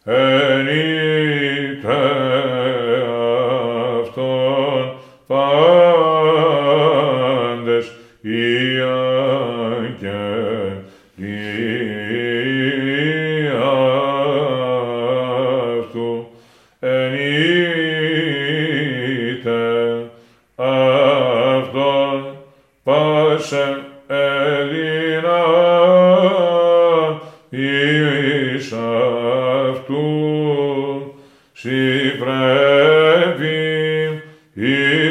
ενείται αυτόν πάντες οι αγγέλοι αυτού, ενείται αυτόν πάσε Έλληνα εις αυτού, σοι πρέπει